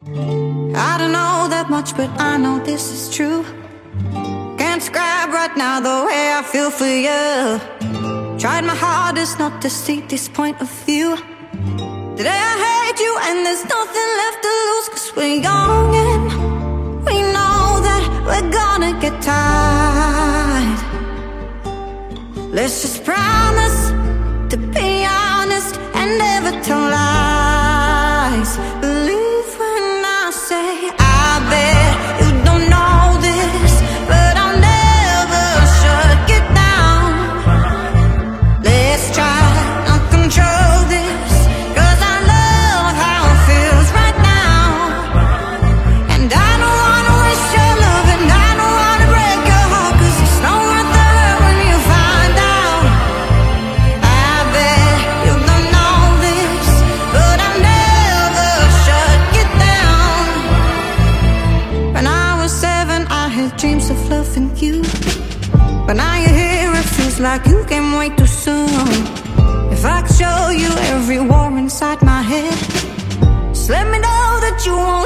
I don't know that much, but I know this is true. Can't describe right now the way I feel for you. Tried my hardest not to see this point of view. Today I hate you and there's nothing left to lose, 'cause we're young and we know that we're gonna get tired. Let's just promise to be honest and never tell lies. Believe when I say I bet you don't know this, but I'll never shut you down. Let's try not control this, 'cause I love how it feels right now. And I don't wanna waste your love, and I don't wanna break your heart, 'cause it's not worth the hurt when you find out. I bet you don't know this, but I'll never shut you down. When I was 7, I had dreams of loving you, but now you're here, it feels like you came way too soon. If I could show you every war inside my head, just let me know that you won't